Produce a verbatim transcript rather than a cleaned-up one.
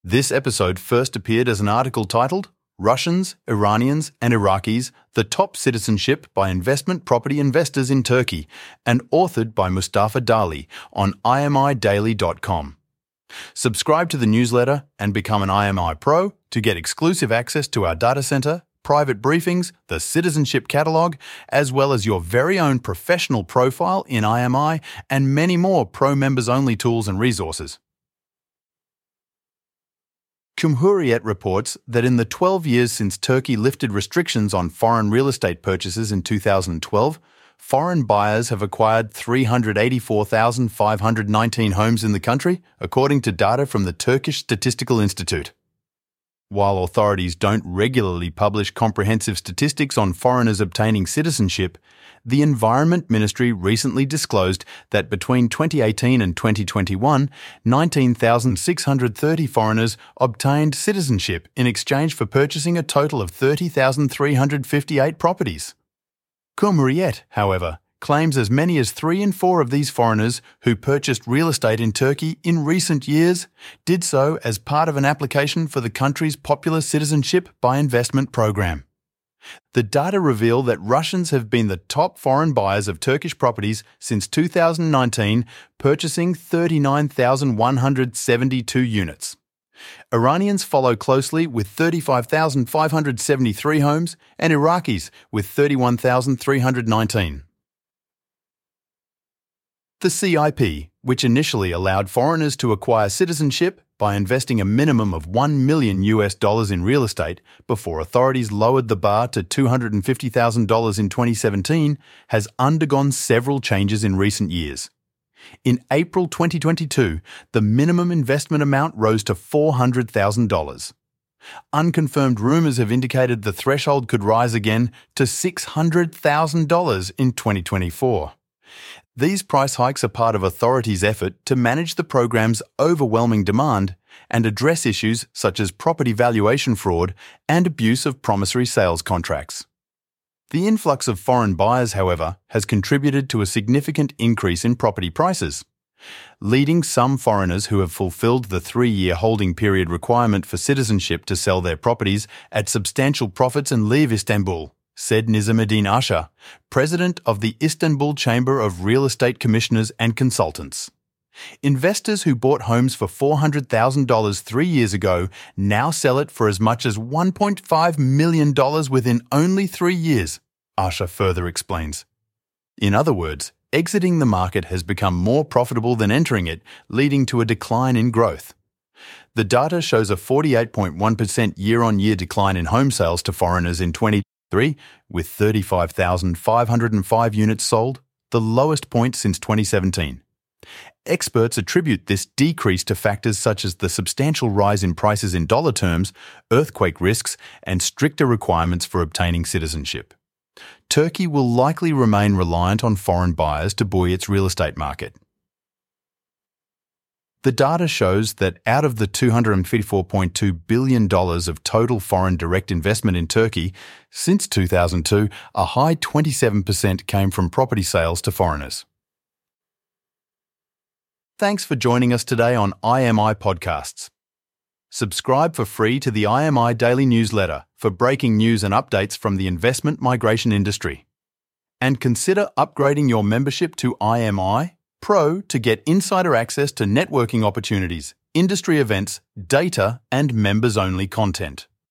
This episode first appeared as an article titled Russians, Iranians and Iraqis, the Top Citizenship by Investment Property Investors in Turkey, and authored by Mustafa Dali on I M I daily dot com. Subscribe to the newsletter and become an I M I Pro to get exclusive access to our data center, private briefings, the Citizenship Catalogue, as well as your very own professional profile in I M I and many more Pro members-only tools and resources. Cumhuriyet reports that in the twelve years since Turkey lifted restrictions on foreign real estate purchases in two thousand twelve, foreign buyers have acquired three hundred eighty-four thousand five hundred nineteen homes in the country, according to data from the Turkish Statistical Institute. While authorities don't regularly publish comprehensive statistics on foreigners obtaining citizenship, the Environment Ministry recently disclosed that between twenty eighteen and twenty twenty-one, nineteen thousand six hundred thirty foreigners obtained citizenship in exchange for purchasing a total of thirty thousand three hundred fifty-eight properties. Cumhuriyet, however, claims as many as three in four of these foreigners who purchased real estate in Turkey in recent years did so as part of an application for the country's Popular Citizenship by Investment program. The data reveal that Russians have been the top foreign buyers of Turkish properties since two thousand nineteen, purchasing thirty-nine thousand one hundred seventy-two units. Iranians follow closely with thirty-five thousand five hundred seventy-three homes and Iraqis with thirty-one thousand three hundred nineteen. The C I P, which initially allowed foreigners to acquire citizenship by investing a minimum of one million U S dollars in real estate before authorities lowered the bar to two hundred fifty thousand dollars in twenty seventeen, has undergone several changes in recent years. In April twenty twenty-two, the minimum investment amount rose to four hundred thousand dollars. Unconfirmed rumours have indicated the threshold could rise again to six hundred thousand dollars in twenty twenty-four. These price hikes are part of authorities' effort to manage the program's overwhelming demand and address issues such as property valuation fraud and abuse of promissory sales contracts. The influx of foreign buyers, however, has contributed to a significant increase in property prices, leading some foreigners who have fulfilled the three-year holding period requirement for citizenship to sell their properties at substantial profits and leave Istanbul, said Nizamuddin Asha, president of the Istanbul Chamber of Real Estate Commissioners and Consultants. Investors who bought homes for four hundred thousand dollars three years ago now sell it for as much as one point five million dollars within only three years, Asha further explains. In other words, exiting the market has become more profitable than entering it, leading to a decline in growth. The data shows a forty-eight point one percent year-on-year decline in home sales to foreigners in twenty twenty-three, with thirty-five thousand five hundred five units sold, the lowest point since twenty seventeen. Experts attribute this decrease to factors such as the substantial rise in prices in dollar terms, earthquake risks, and stricter requirements for obtaining citizenship. Turkey will likely remain reliant on foreign buyers to buoy its real estate market. The data shows that out of the two hundred fifty-four point two billion dollars of total foreign direct investment in Turkey, since two thousand two, a high twenty-seven percent came from property sales to foreigners. Thanks for joining us today on I M I Podcasts. Subscribe for free to the I M I Daily newsletter for breaking news and updates from the investment migration industry. And consider upgrading your membership to I M I Pro to get insider access to networking opportunities, industry events, data, and members-only content.